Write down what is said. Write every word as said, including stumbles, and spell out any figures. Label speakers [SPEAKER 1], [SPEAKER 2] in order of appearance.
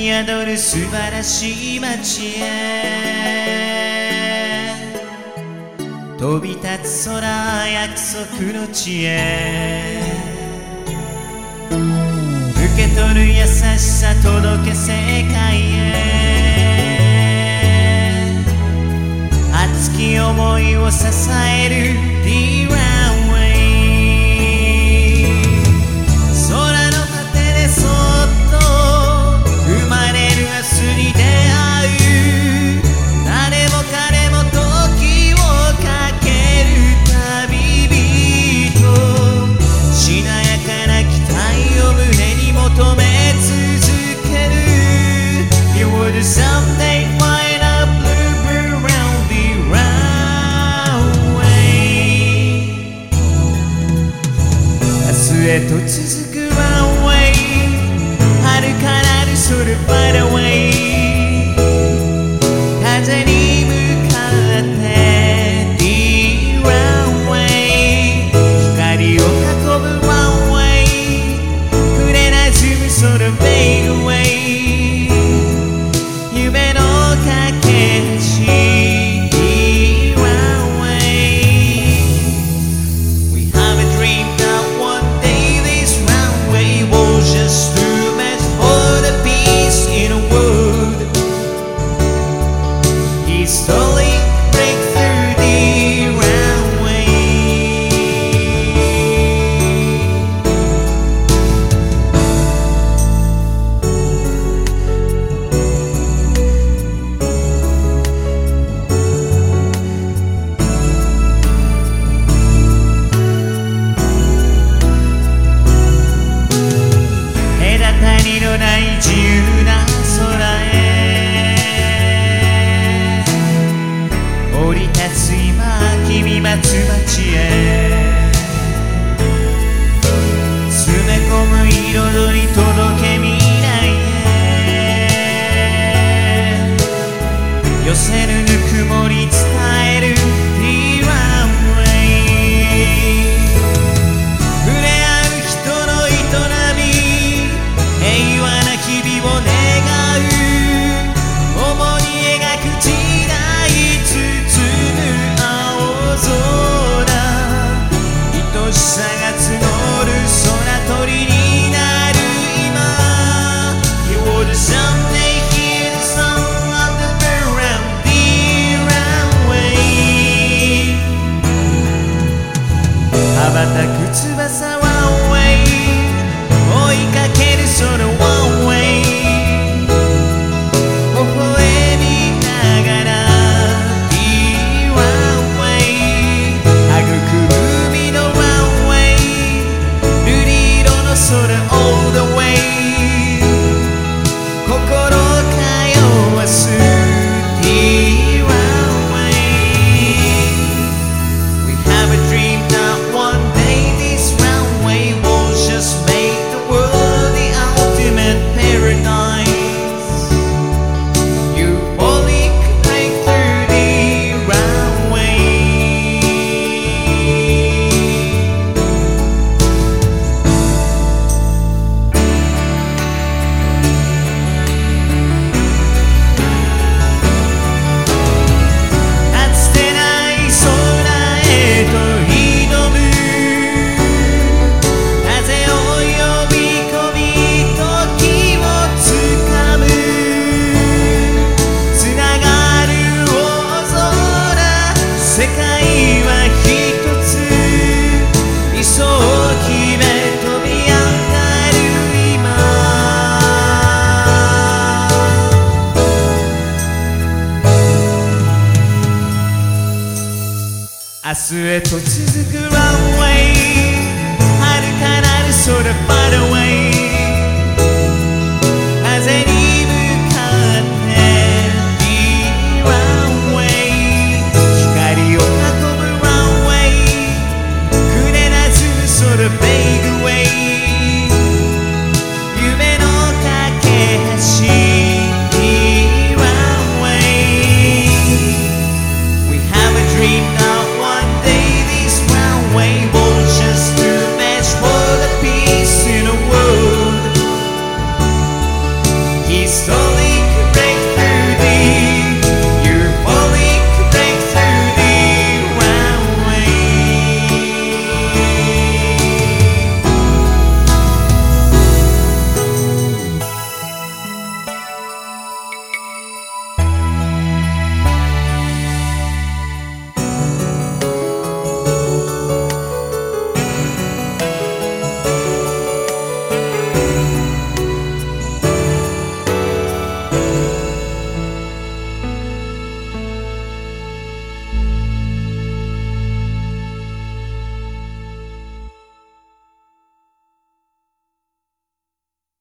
[SPEAKER 1] 宿る素晴らしい街へ飛び立つ空約束の地へ受け取る優しさ届け世界へ熱き想いを支える The Runway 空の果てでそっと生まれる明日に出会う誰も彼も時をかける旅人しなやかな期待を胸に求め続ける You would someday find a blue around the runway 明日へと続く runway 遥かなるそれ far away 風に向かって The runway 光を運ぶ runway 触れなじむその fade away 夢の架け橋 The runway We have a dream that one day this runway will just do much for the peace in the world Slowly break through the runway 隔たりのない自由な空へ降り立つ今君待つ街へ詰め込む彩り届け未来へ寄せるぬくもり伝える The runway 触れ合う人の営み平和な日々を願う共に描く時代包む青空愛しさが募る空鳥になる今 You would someday hear the song of the bird around the runway 羽ばたく翼 runway 追いかけるその runway 微笑みながら The runway 育む海の runway 瑠璃色の空 all the way 心通わす The runway We have a dream that one day this runway will just make the world the ultimate paradise You only can break through the runway かつてない空へと挑む風を呼び込み時をつかむつながる大空世界は一つ理想を決め飛び上がる今明日へと続く runway 遥かなる空 far away 風に向かって The runway 光を運ぶ runway 触れなじむ空 fade away 夢の架け橋 The runway We have a dream that one day this runway will just do match for the peace in the world スト